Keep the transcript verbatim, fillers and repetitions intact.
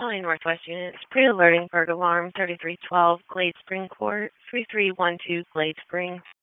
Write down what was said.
calling Northwest Units. Pre-alerting bird alarm thirty-three twelve Glade Spring Court, three three one two Glade Spring.